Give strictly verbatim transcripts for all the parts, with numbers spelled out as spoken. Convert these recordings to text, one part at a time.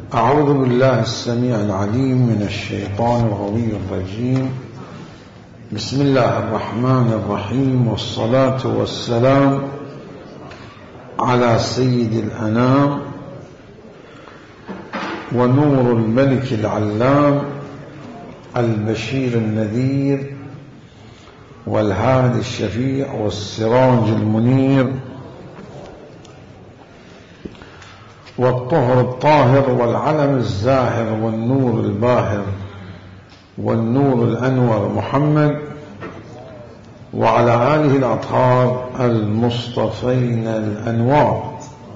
أعوذ بالله السميع العليم من الشيطان الغوي الرجيم. بسم الله الرحمن الرحيم، والصلاة والسلام على سيد الأنام ونور الملك العلام البشير النذير والهادي الشفيع والسراج المنير والطهر الطاهر والعلم الزاهر والنور الباهر والنور الأنور محمد وعلى آله الأطهار المصطفين الأنوار.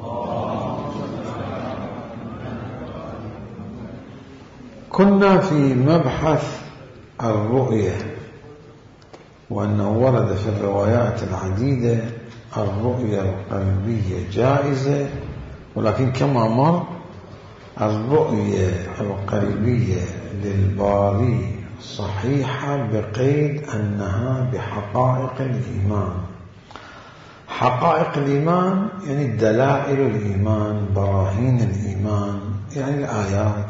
كنا في مبحث الرؤية، وأنه ورد في الروايات العديدة الرؤية القلبية جائزة، ولكن كما مر الرؤية القلبية للباري صحيحة بقيد أنها بحقائق الإيمان. حقائق الإيمان يعني دلائل الإيمان، براهين الإيمان، يعني الآيات.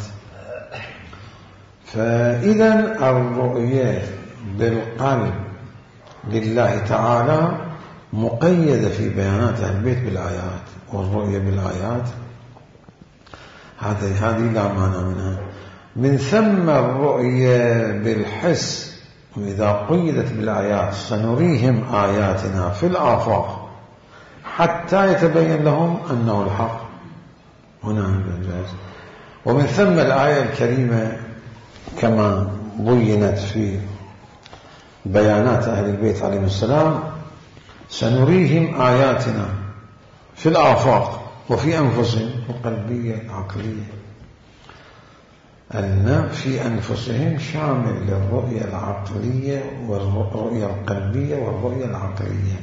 فإذا الرؤية بالقلب لله تعالى مقيدة في بيانات أهل البيت بالآيات، والرؤية بالآيات هذه هذه لا مانع منها. من ثم الرؤية بالحس، وإذا قيدت بالآيات سنريهم آياتنا في الآفاق حتى يتبين لهم أنه الحق. هنا الجائز. ومن ثم الآية الكريمة كما بينت في بيانات أهل البيت عليهم السلام: سنريهم آياتنا في الآفاق وفي أنفسهم، القلبية العقلية. أن في أنفسهم شامل للرؤية العقلية والرؤية القلبية والرؤية العقلية.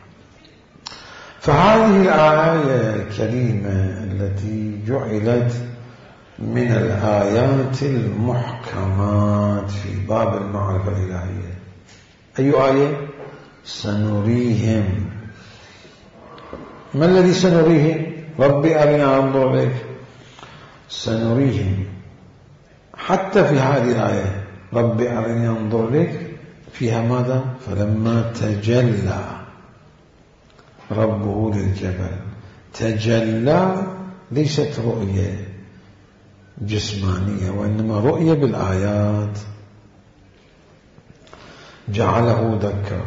فهذه الآية الكريمة التي جعلت من الآيات المحكمات في باب المعرفة الإلهية، أي آية؟ سنريهم. ما الذي سنريهم؟ ربي أرنا أنظر إليك. سنريهم. حتى في هذه الآية ربي أرني أنظر إليك فيها ماذا؟ فلما تجلى ربه للجبل. تجلى ليست رؤية جسمانية، وإنما رؤية بالآيات، جعله دكا.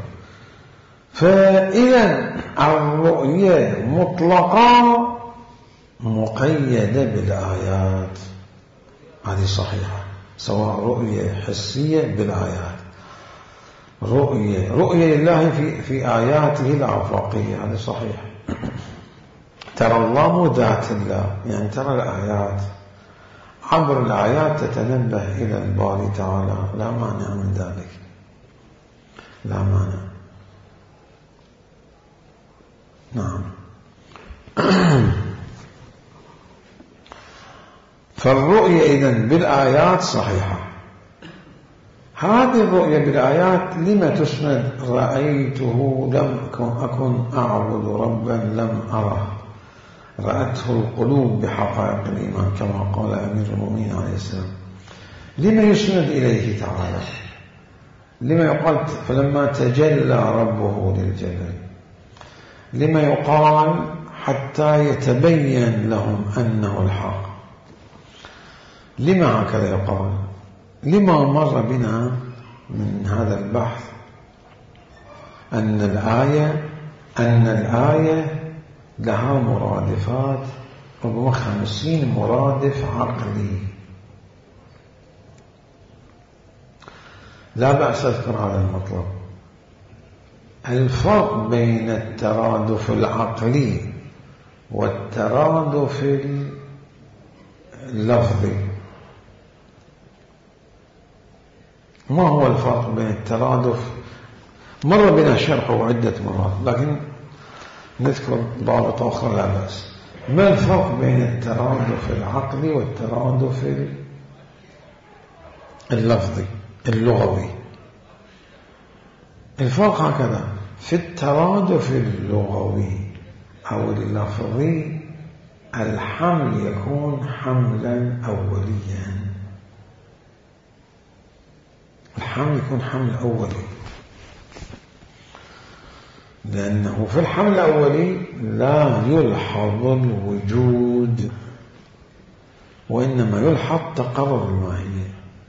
فإذا الرؤية مطلقة مقيدة بالآيات، هذه صحيحة، سواء رؤية حسية بالآيات، رؤية رؤية لله في في آياته الآفاقية، هذا صحيح. ترى الله ذات الله، يعني ترى الآيات، عبر الآيات تتنبه إلى الباري تعالى، لا مانع من ذلك، لا مانع. نعم. فالرؤية إذن بالآيات صحيحة. هذه الرؤية بالآيات لما تسند؟ رأيته لم أكن أعبد ربا لم أره، رأته القلوب بحقائق الإيمان، كما قال أمير المؤمنين عليه السلام. لما يسند إليه تعالى؟ لما يقال فلما تجلى ربه للجبل؟ لما يقال حتى يتبين لهم أنه الحق؟ لما هكذا يقال؟ لما مر بنا من هذا البحث أن الآية أن الآية لها مرادفات، ربما خمسين مرادف عقلي. لا بأس أذكر هذا المطلب. الفرق بين الترادف العقلي والترادف اللفظي، ما هو الفرق بين الترادف؟ مر بنا شرحه عدة مرات، لكن نذكر ضابط أخرى لا بأس. ما الفرق بين الترادف العقلي والترادف اللفظي اللغوي؟ الفرق هكذا: في الترادف اللغوي أو اللفظي الحمل يكون حمل حملا أوليا. الحمل يكون حمل أولي، لأنه في الحمل الأولي لا يلحظ الوجود، وإنما يلحظ تقرر الماهية.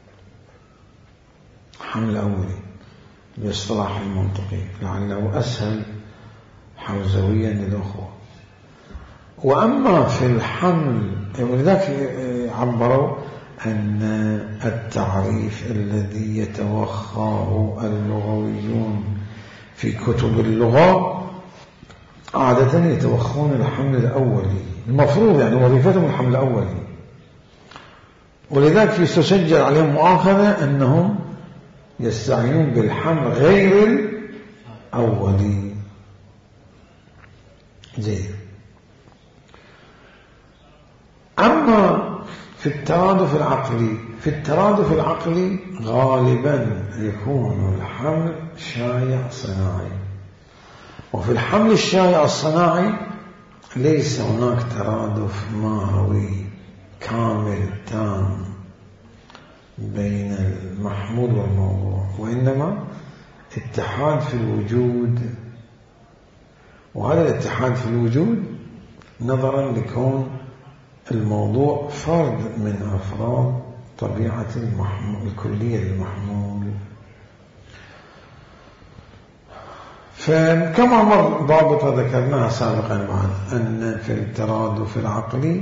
حمل أولي باصطلاح المنطقي لعله أسهل حوزويا للأخوة. وأما في الحمل، ولذلك عبروا أن التعريف الذي يتوخاه اللغويون في كتب اللغة عادة يتوخون الحمل الأولي، المفروض يعني وظيفتهم الحمل الأولي، ولذلك يستسجل عليهم مؤاخذة أنهم يستعينون بالحمل غير الأولي. زين. أما في الترادف العقلي، في الترادف العقلي غالبا يكون الحمل شائع صناعي، وفي الحمل الشائع الصناعي ليس هناك ترادف ماهوي كامل تام بين المحمول والموضوع، وإنما اتحاد في الوجود. وهذا الاتحاد في الوجود نظرا لكون الموضوع فرد من أفراد طبيعة المحمول الكلية للمحمول. فكما مر ضابطة ذكرناها سابقا بعد أن في الترادف العقلي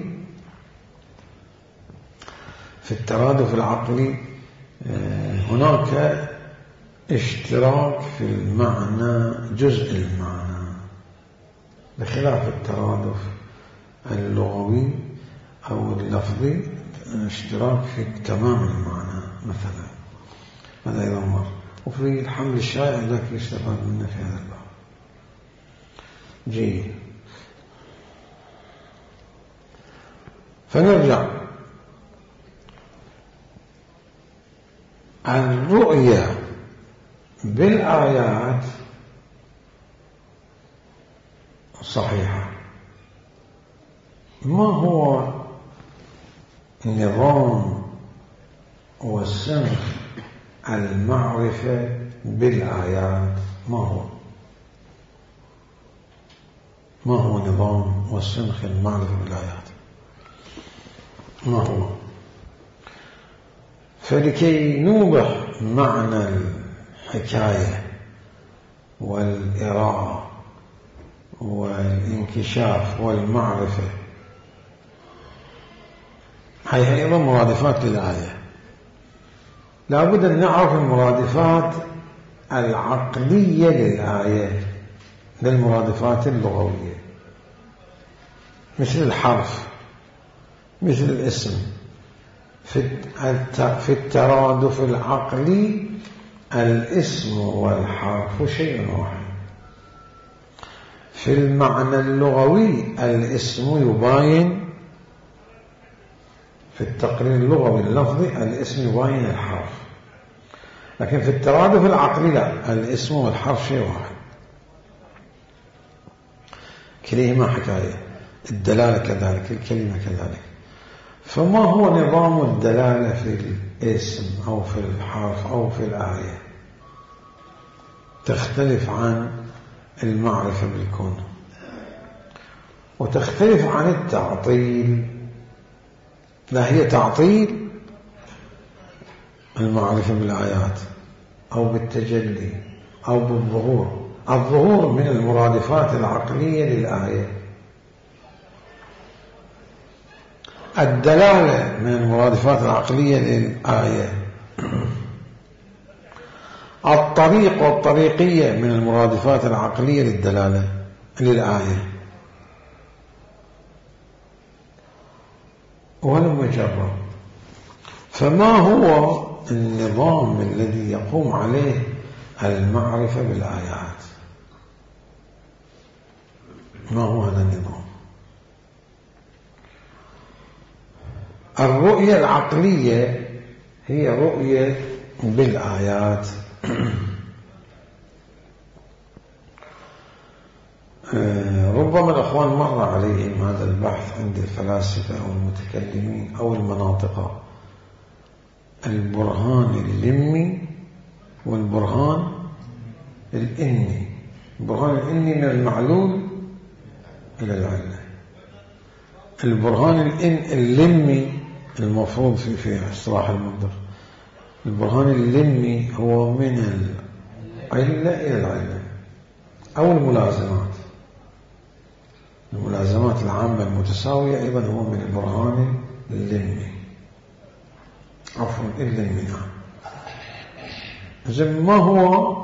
في الترادف العقلي هناك اشتراك في المعنى، جزء المعنى، بخلاف الترادف اللغوي أو اللفظي اشتراك في تمام المعنى مثلا. هذا أيضا مر. وفي الحمل الشائع ذاك يستفاد منه في هذا الباب. جيد. فنرجع. الرؤية بالآيات صحيحة. ما هو نظام والسنخ المعرفة بالآيات؟ ما هو ما هو نظام والسنخ المعرفة بالآيات؟ ما هو؟ فلكي نوضح معنى الحكاية والإراءة والانكشاف والمعرفة، هي أيضا مرادفات للآية. لا بد أن نعرف المرادفات العقلية للآية للمرادفات اللغوية، مثل الحرف، مثل الاسم. في الترادف العقلي الاسم والحرف شيء واحد. في المعنى اللغوي الاسم يباين، في التقرير اللغوي اللفظي الاسم يباين الحرف، لكن في الترادف العقلي لا، الاسم والحرف شيء واحد، كليهما حكاية. الدلالة كذلك، الكلمة كذلك. فما هو نظام الدلالة في الاسم أو في الحرف أو في الآية؟ تختلف عن المعرفة بالكون، وتختلف عن التعطيل. لا هي تعطيل المعرفة بالآيات أو بالتجلي أو بالظهور. الظهور من المرادفات العقلية للآية، الدلالة من المرادفات العقلية للآية، الطريق والطريقية من المرادفات العقلية للدلالة للآية. ولم يجرب. فما هو النظام الذي يقوم عليه المعرفة بالآيات؟ ما هو هذا النظام؟ الرؤية العقلية هي رؤية بالآيات. ربما الأخوان مر عليهم هذا البحث عند الفلاسفة أو المتكلمين أو المناطق. البرهان اللمي والبرهان الإني. البرهان الإني من المعلول إلى العلة. البرهان اللمي المفروض في في اصطلاح المنظر، البرهان اللمي هو من العلة إلى العلة أو الملازمات. الملازمات العامة المتساوية أيضا هو من البرهان اللمي، عفوا اللمي. نعم. إذن ما هو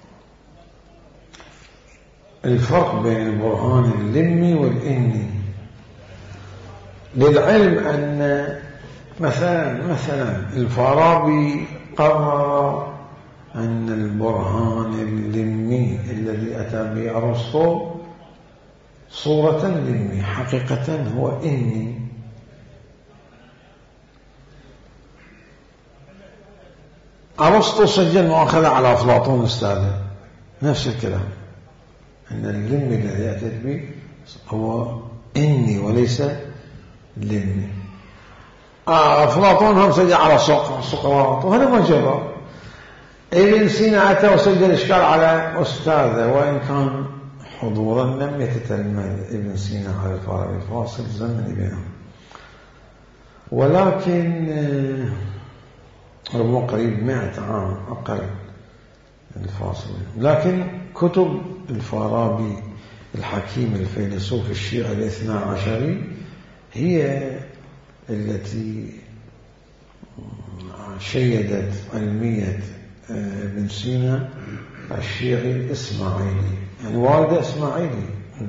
الفرق بين البرهان اللمي والإني؟ للعلم أن مثلا مثلا الفارابي قرر أن البرهان اللمي الذي أتى به أرسطو صورة لمي، حقيقة هو إني. أرسطو سجل مؤاخذة على أفلاطون أستاذه، نفس الكلام، أن اللمي الذي أتت به هو إني وليس لمي. أفلاطون هم سجل على سقراط، وهذا ما جرى. ابن سينا أتى وسجل إشكال على أستاذه، وإن كان حضورا لم يتتلمذ ابن سينا على الفارابي، فاصل زمني بينهم، ولكن ربما قريب مئة عام أقل الفاصل. لكن كتب الفارابي الحكيم الفيلسوف الشيعي الاثنى عشري هي التي شيدت علمية ابن سينا الشيعي الإسماعيلي، يعني والده إسماعيلي،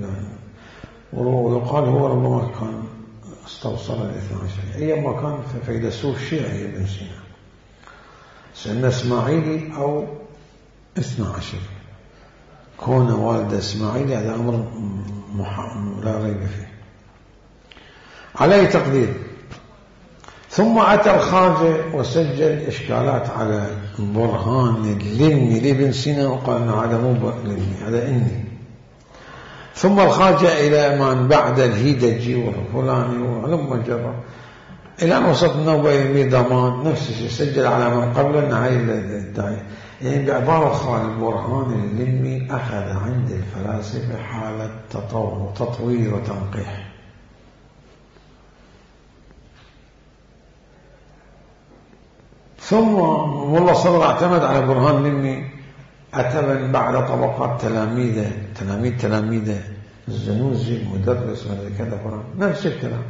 ويقال هو ربما كان استوصل الاثنى عشري أيما كان فيلسوف شيعي ابن سينا، سألنا إسماعيلي أو اثنى عشري. كون والد إسماعيلي هذا أمر لا ريب فيه. على أي تقدير، ثم أتى الخارجة وسجل إشكالات على برهان اللمي لابن سينا، وقال أن هذا مو لمي، هذا إني. ثم الخارجة إلى من بعد الهيدجي والفلاني ولما جرى إلى أن وصلت النوبة إلى ضمان، نفس الشيء سجل على من قبل النهاية الداعي. يعني بعبارة خالد البرهان اللمي أخذ عند الفلاسفة حالة تطور تطوير وتنقيح. ثم والله صدر اعتمد على برهان لمي، أتى من بعد طبقات تلاميذه تلاميذ تلاميذه الزنوزي المدرس وكذا فرق نفس الكلام،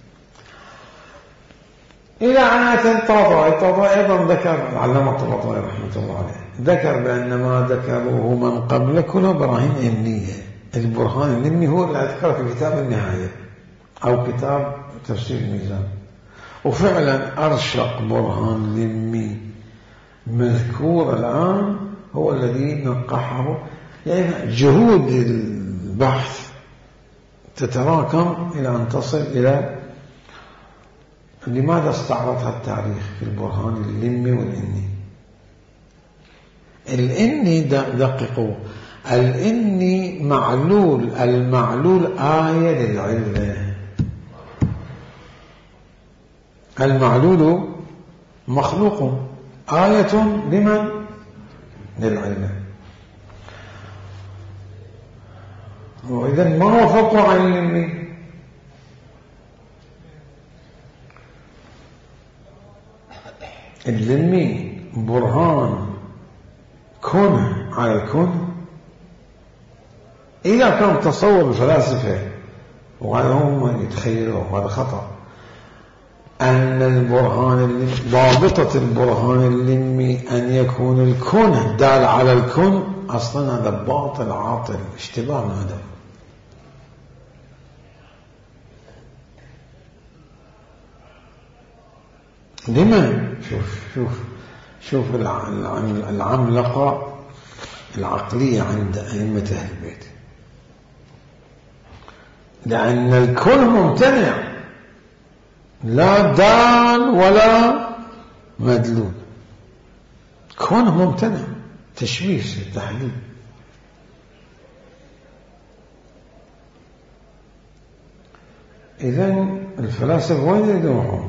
إلى أن أتى الطبطائي. الطبطائي أيضا ذكر العلامة الطبطائي رحمة الله عليه، ذكر بأن ما ذكروه من قبل كله براهين إنية. البرهان اللمي هو اللي ذكره في كتاب النهاية أو كتاب تفسير الميزان، وفعلا أرشق برهان لمي مذكور الآن هو الذي نقحه. يعني جهود البحث تتراكم إلى أن تصل إلى لماذا استعرضها التاريخ في البرهان اللمي والإني. الإني دققوا، الإني معلول، المعلول آية للعلة، المعلول مخلوق آية لمن؟ للعلة. وإذن ما هو فرق عن اللمي؟ اللمي برهان كونه على الكون. إذا كان تصور الفلاسفة وهذا هم يتخيلوا وهذا خطأ، أن البرهان اللمي ضابطة البرهان اللمي أن يكون الكون الدال على الكون، أصلا هذا باطل عاطل اشتباه هذا. لما شوف شوف شوف العملقة العقلية عند أئمة أهل البيت، لأن الكون ممتنع، لا دال ولا مدلول، كون ممتنع، تشويش التحليل. إذن الفلاسفة وين يدوهم؟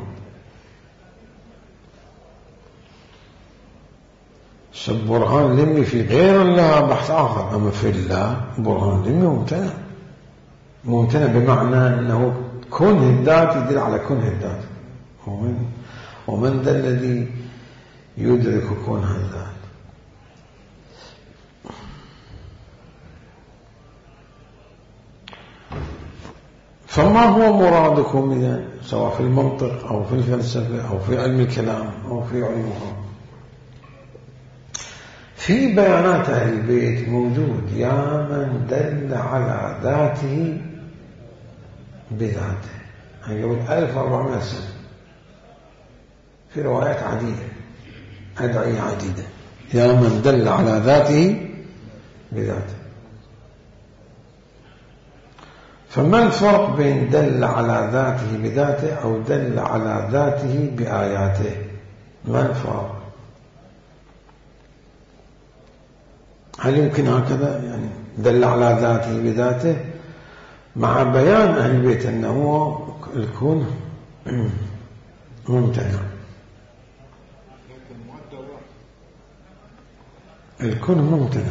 برهان لمي في غير الله بحث آخر، أما في الله برهان لمي ممتنع. ممتنع بمعنى أنه كونه الذات يدل على كونه الذات. ومن, ومن ذا الذي يدرك كونه الذات؟ فما هو مرادكم إذا سواء في المنطق أو في الفلسفة أو في علم الكلام أو في علمها؟ في بيانات أهل البيت موجود يا من دل على ذاته بذاته، يعني قبل ألف وأربعمائة سنة في روايات عديدة، أدعية عديدة، يا من دل على ذاته بذاته. فما الفرق بين دل على ذاته بذاته أو دل على ذاته بآياته؟ ما الفرق؟ هل يمكن هكذا يعني دل على ذاته بذاته مع بيان أهل البيت أنه الكون ممتنع؟ الكون ممتنع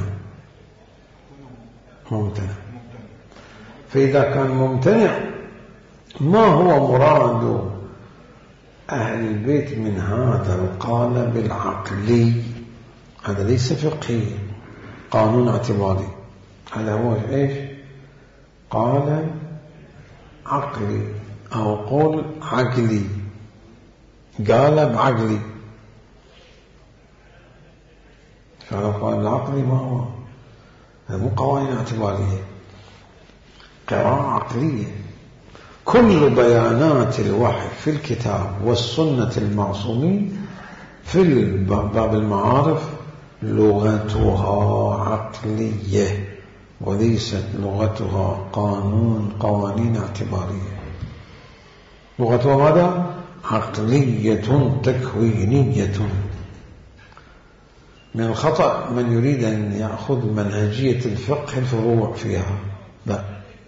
ممتنع فإذا كان ممتنع ما هو مراد أهل البيت من هذا القالب العقلي؟ هذا ليس فقهي، قانون اعتباري، هذا هو إيش؟ قالب عقلي أو قول عقلي، قالب عقلي. فالقالب العقلي ما هو؟ هذا مو قوانين اعتبارية، قراءة عقلية. كل بيانات الوحي في الكتاب والسنة المعصومين في باب المعارف لغتها عقلية وليست لغتها قانون قوانين اعتبارية. لغتها ماذا؟ عقلية تكوينية. من الخطأ من يريد أن يأخذ منهجية الفقه الفروع فيها، لا،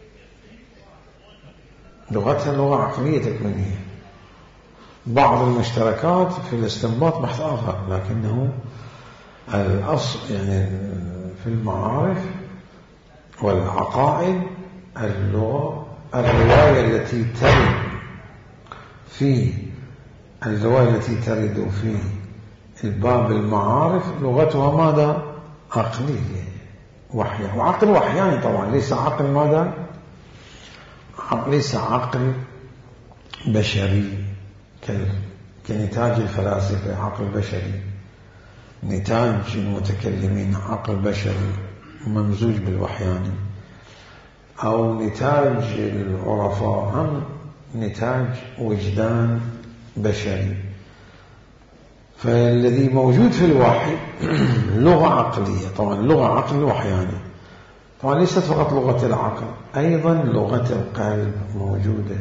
لغتها لغة عقلية تكوينية. بعض المشتركات في الاستنباط بحث آخر، لكنه الأصل يعني في المعارف والعقائد اللغة الرواية التي ترد في الرواية التي ترد في الباب المعارف لغتها ماذا؟ عقلية وحيا، وعقل وحياني طبعا، ليس عقل ماذا؟ ليس عقل بشري كنتاج الفلاسفة، عقل بشري، نتاج المتكلمين عقل بشري ممزوج بالوحياني، أو نتاج العرفاء هم نتاج وجدان بشري. فالذي موجود في الوحي لغة عقلية، طبعا لغة عقل وحياني، طبعا ليست فقط لغة العقل، أيضا لغة القلب موجودة.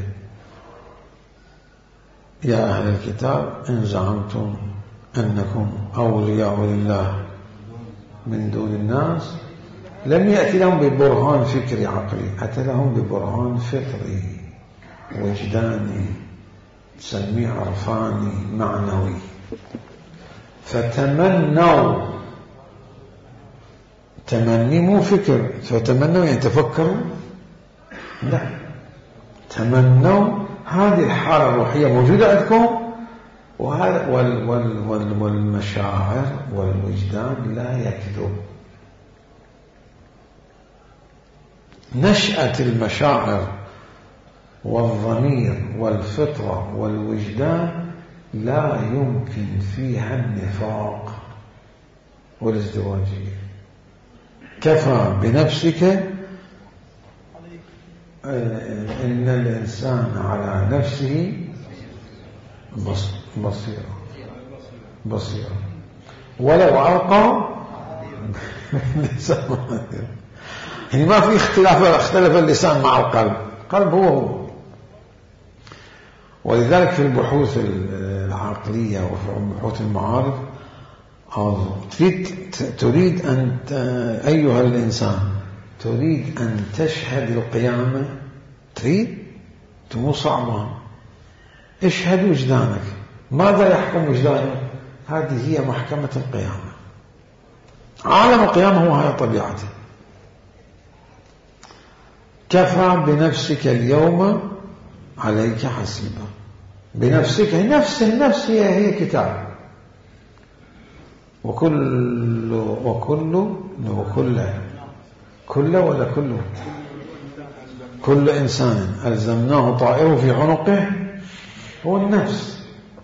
يا أهل الكتاب إن زعمتم أنكم أولياء لله من دون الناس، لم يأتي لهم ببرهان فكري عقلي، أتى لهم ببرهان فطري وجداني سميه عرفاني معنوي. فتمنوا، تمني مو فكر، فتمنوا يعني تفكروا، لا، تمنوا هذه الحالة الروحية موجودة عندكم، وهذا وال وال وال والمشاعر والوجدان لا يكذب. نشأة المشاعر والضمير والفطرة والوجدان لا يمكن فيها النفاق والازدواجية. كفى بنفسك إن الإنسان على نفسه بصيرا بصيرا ولو ألقى يعني ما في اختلاف، اختلف اللسان مع القلب، قلب هو هو. ولذلك في البحوث العقلية وفي بحوث المعارف تريد تريد أن أيها الإنسان تريد أن تشهد القيامة، تريد مو صعبان. اشهد وجدانك. ماذا يحكم وجدانك؟ هذه هي محكمة القيامة. عالم القيامة هو هاي طبيعته. كفى بنفسك اليوم عليك حسيبا. بنفسك نفس النفس هي هي كتاب. وكل وكل وكل كل ولا كله كل إنسان ألزمناه طائره في عنقه هو النفس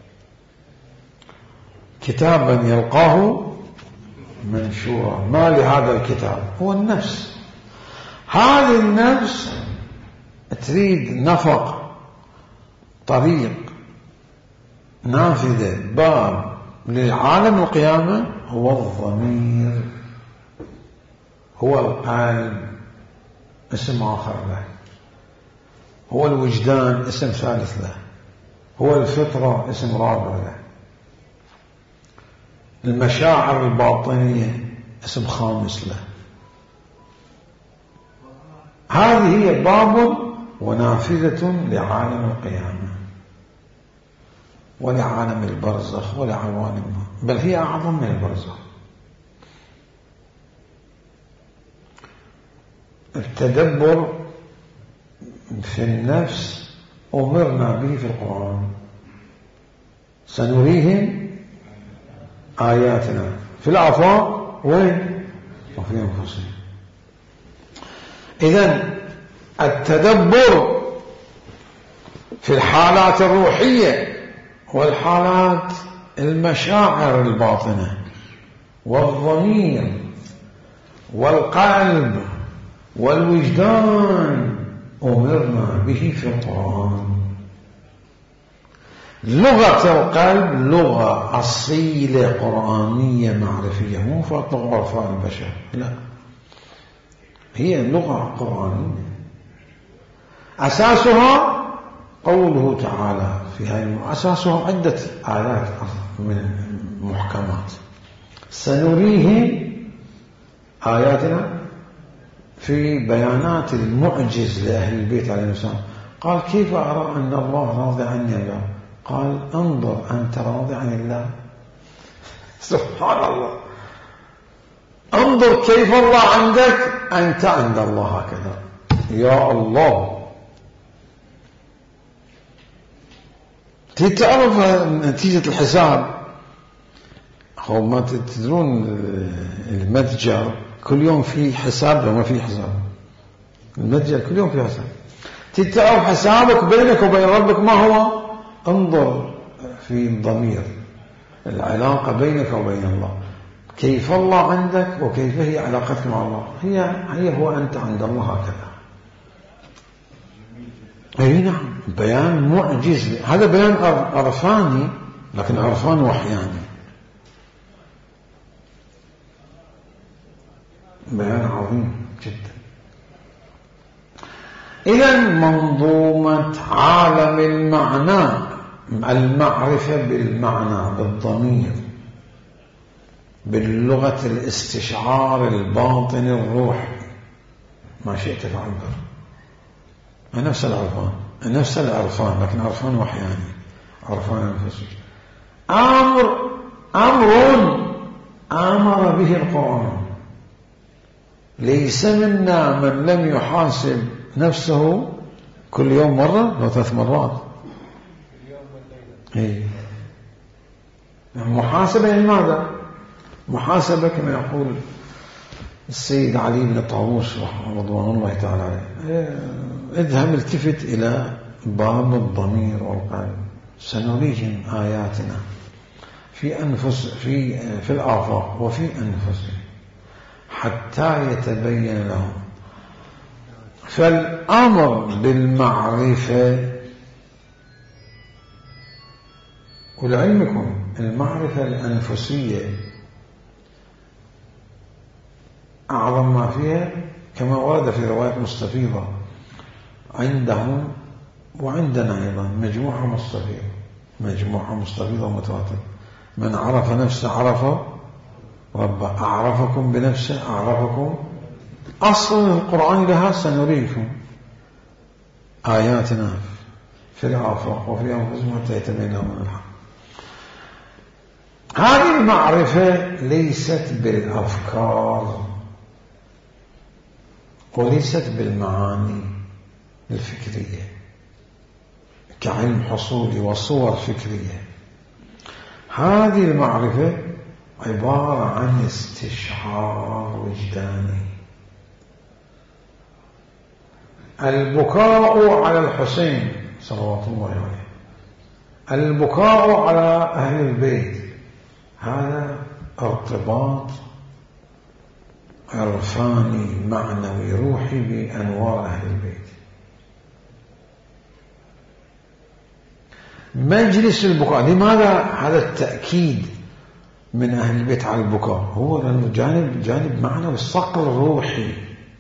كتابا يلقاه منشورا. ما لهذا الكتاب؟ هو النفس. هذه النفس تريد نفق، طريق، نافذة، باب للعالم القيامة. هو الضمير، هو القلب، اسم آخر له. هو الوجدان، اسم ثالث له. هو الفطرة، اسم رابع له. المشاعر الباطنية، اسم خامس له. هذه هي باب ونافذة لعالم القيامة ولعالم البرزخ ولعوالم، بل هي أعظم من البرزخ. التدبر في النفس أمرنا به في القرآن. سنريهم آياتنا في الآفاق وين وفي أنفسهم. إذن التدبر في الحالات الروحية والحالات المشاعر الباطنة والضمير والقلب والوجدان أمرنا به في القرآن. لغة القلب لغة أصيلة قرآنية معرفية، مو فقط عرفاء البشر، لا، هي لغة قرآنية أساسها قوله تعالى في هذه. أساسها عدة آيات من محكمات. سنريهم آياتنا في بيانات المعجز لأهل البيت عليه السلام. قال كيف أرى أن الله راضي عني الله؟ قال انظر أنت راضي عن الله. سبحان الله. انظر كيف الله عندك، أنت عند الله هكذا. يا الله. تعرف نتيجة الحساب. هو ما تدرون المتجر كل يوم في حساب وما في حساب. المتجر كل يوم في حساب. تعرف حسابك بينك وبين ربك ما هو؟ انظر في الضمير، العلاقة بينك وبين الله، كيف الله عندك وكيف هي علاقتك مع الله. هي هي هو أنت عند الله هكذا. أي نعم، بيان معجز. هذا بيان عرفاني، لكن عرفان وحياني، بيان عظيم جدا. إذن منظومة عالم المعنى، المعرفة بالمعنى، بالضمير، باللغة الاستشعار الباطن الروح، ما شئت فعبر. نفس العرفان، نفس العرفان، لكن عرفان وحياني، عرفان أنفسي. أمر أمر أمر به القرآن. ليس منا من لم يحاسب نفسه كل يوم مرة أو ثلاث مرات. إيه. محاسبة لماذا؟ محاسبة كما يقول السيد علي بن طاووس رضوان الله تعالى عليه، اذهب التفت إلى باب الضمير والقلب. سنريهم آياتنا في أنفس في في الآفاق وفي أنفسهم حتى يتبين لهم. فالأمر بالمعرفة، ولعلمكم المعرفة الأنفسية أعظم ما فيها، كما ورد في رواية مستفيضة عندهم وعندنا أيضا، مجموعة مستفيضة، مجموعة مستفيضة متواترة. من عرف نفسه عرف ربه، أعرفكم بنفسه أعرفكم. أصل القرآن لها سنريكم آياتنا في الآفاق وفي أنفسهم حتى يتبين لهم الحق. هذه المعرفة ليست بالأفكار وليست بالمعاني الفكرية كعلم حصولي وصور فكرية. هذه المعرفة عبارة عن استشعار وجداني. البكاء على الحسين صلوات الله عليه، البكاء على أهل البيت، هذا ارتباط عرفاني معنوي روحي بأنوار أهل البيت. مجلس البكاء، لماذا هذا التأكيد من أهل البيت على البكاء؟ هو لأنه جانب جانب معنوي، الصقل الروحي.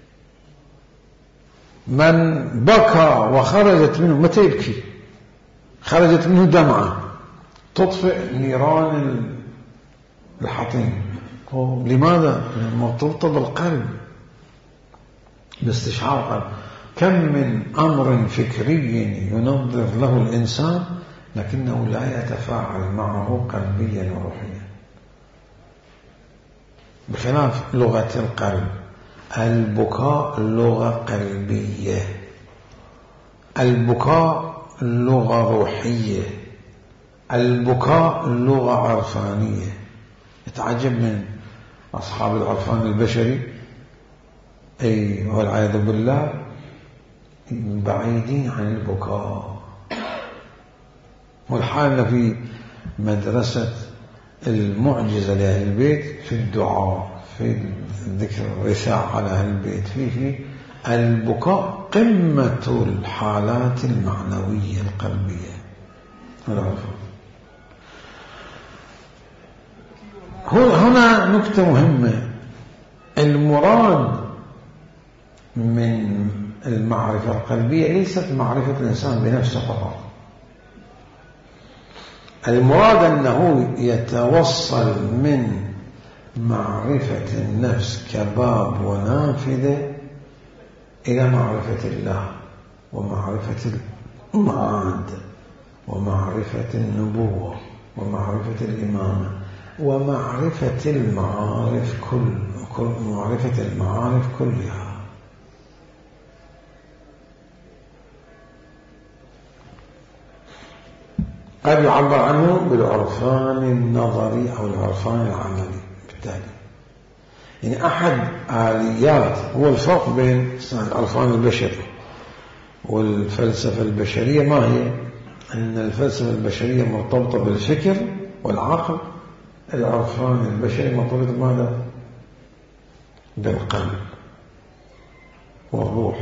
من بكى وخرجت منه، متى يبكي؟ خرجت منه دمعة تطفئ نيران الحطيم. لماذا؟ مرتبطة بالقلب، باستشعار القلب. كم من أمر فكري ينظر له الإنسان لكنه لا يتفاعل معه قلبيا وروحيا، بخلاف لغة القلب. البكاء لغة قلبية، البكاء لغة روحية، البكاء لغة عرفانية. يتعجب من أصحاب العرفان البشري، أي والعياذ بالله، بعيدين عن البكاء. والحال في مدرسة المعجزة لأهل البيت في الدعاء، في الذكر، الرثاء على أهل البيت، فيه البكاء قمة الحالات المعنوية القلبية. هنا نكتة مهمة. المراد من المعرفة القلبية ليست معرفة الإنسان بنفسه فقط، المراد أنه يتوصل من معرفة النفس كباب ونافذة إلى معرفة الله ومعرفة المعاد ومعرفة النبوة ومعرفة الإمامة ومعرفة المعارف كل, كل معرفة المعارف كلها. قد يعبر عنه بالعرفان النظري أو العرفان العملي. بالتالي يعني أحد آليات، هو الفرق بين العرفان البشري والفلسفة البشرية ما هي؟ أن الفلسفة البشرية مرتبطة بالفكر والعقل، العرفان البشري مرتبط بماذا؟ بالقلب والروح.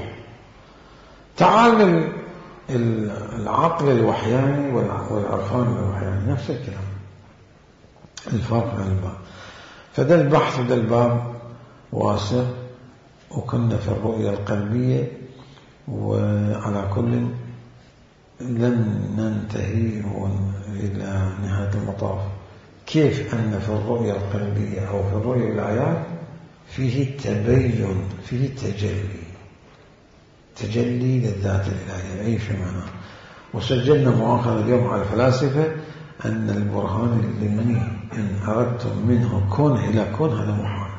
تعال العقل الوحياني والعرفان الوحياني نفس الكلام، الفرق بين الباب. فده البحث وده الباب واسع، وكنا في الرؤية القلبية، وعلى كل لن ننتهي إلى نهاية المطاف. كيف أن في الرؤية القلبية أو في الرؤية بالآيات فيه تبين، فيه تجلي، تجلي للذات الإلهية أي في معنى. وسجلنا مؤخرا اليوم على الفلاسفة أن البرهان اللمني إن أردتم منه كون إلى كون هذا محال،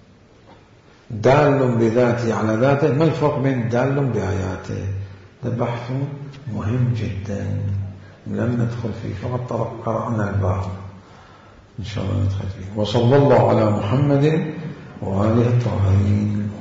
دال بذاته على ذاته. ما الفرق بين دال بآياته؟ ده بحث مهم جدا لم ندخل فيه، فقط قرأنا الباب، إن شاء الله ندخل فيه. وصلى الله على محمد وآله الطاهرين.